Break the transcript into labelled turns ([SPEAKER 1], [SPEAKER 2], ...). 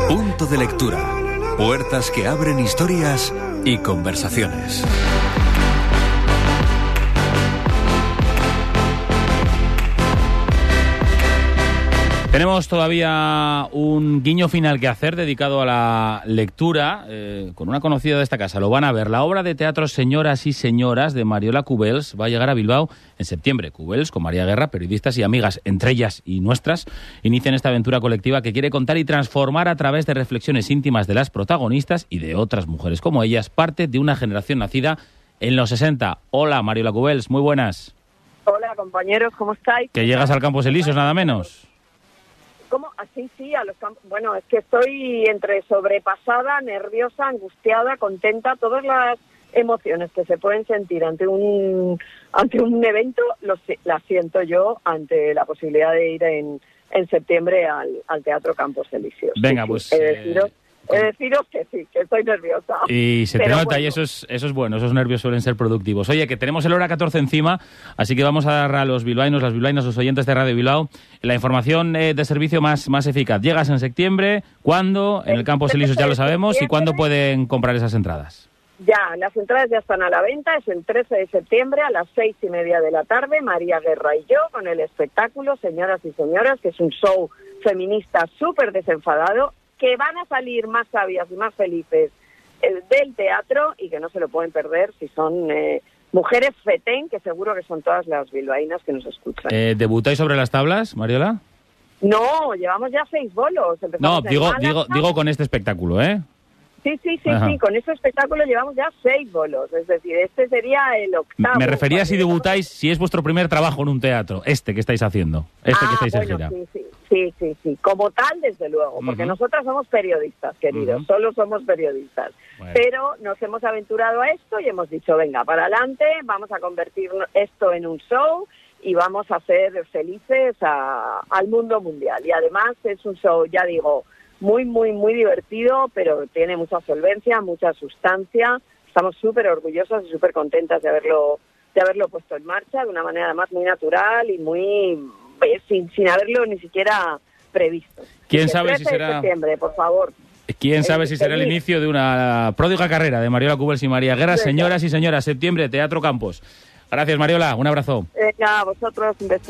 [SPEAKER 1] Punto de lectura. Puertas que abren historias y conversaciones.
[SPEAKER 2] Tenemos todavía un guiño final que hacer dedicado a la lectura con una conocida de esta casa. Lo van a ver. La obra de teatro Señoras y Señoras de Mariola Cubells va a llegar a Bilbao en septiembre. Cubells, con María Guerra, periodistas y amigas, entre ellas y nuestras, inician esta aventura colectiva que quiere contar y transformar a través de reflexiones íntimas de las protagonistas y de otras mujeres como ellas, parte de una generación nacida en los 60. Hola, Mariola Cubells, muy buenas.
[SPEAKER 3] Hola, compañeros, ¿cómo estáis?
[SPEAKER 2] Que llegas al Campos Elíseos, nada menos.
[SPEAKER 3] ¿Cómo? Sí, a los campos. Bueno, es que estoy entre sobrepasada, nerviosa, angustiada, contenta, todas las emociones que se pueden sentir ante un evento, las siento yo ante la posibilidad de ir en septiembre al Teatro Campos Elíseos.
[SPEAKER 2] Venga,
[SPEAKER 3] sí,
[SPEAKER 2] pues...
[SPEAKER 3] deciros que sí, que estoy nerviosa.
[SPEAKER 2] Y se te nota, bueno. Y eso es bueno, esos nervios suelen ser productivos. Oye, que tenemos el hora 14 encima, así que vamos a dar a los bilbaínos, las bilbaínas, los oyentes de Radio Bilbao, la información de servicio más eficaz. Llegas en septiembre, ¿cuándo? En el Campos Elíseos ya lo sabemos, ¿y cuándo pueden comprar esas entradas?
[SPEAKER 3] Ya, las entradas ya están a la venta, es el 13 de septiembre a las 6:30 de la tarde, María Guerra y yo, con el espectáculo Señoras y Señoras, que es un show feminista súper desenfadado, que van a salir más sabias y más felices del teatro y que no se lo pueden perder si son mujeres fetén, que seguro que son todas las bilbaínas que nos escuchan.
[SPEAKER 2] ¿Debutáis sobre las tablas, Mariola?
[SPEAKER 3] No, llevamos ya 6 bolos.
[SPEAKER 2] No, digo con este espectáculo, ¿eh?
[SPEAKER 3] Sí, con ese espectáculo llevamos ya 6 bolos, es decir, este sería el octavo.
[SPEAKER 2] Me refería si debutáis, si es vuestro primer trabajo en un teatro, que estáis haciendo, que estáis en gira.
[SPEAKER 3] Sí, como tal, desde luego, porque nosotras somos periodistas, queridos, solo somos periodistas, pero nos hemos aventurado a esto y hemos dicho, venga, para adelante, vamos a convertir esto en un show y vamos a hacer felices al mundo mundial, y además es un show, ya digo, muy, muy, muy divertido, pero tiene mucha solvencia, mucha sustancia. Estamos súper orgullosas y súper contentas de haberlo puesto en marcha de una manera además muy natural y muy sin haberlo ni siquiera previsto.
[SPEAKER 2] ¿Quién sabe si será
[SPEAKER 3] septiembre, por favor?
[SPEAKER 2] ¿Quién sabe si será el inicio de una pródiga carrera de Mariola Cubells y María Guerra? Señoras y señoras, septiembre, Teatro Campos. Gracias, Mariola, un abrazo.
[SPEAKER 3] Venga, a vosotros un beso.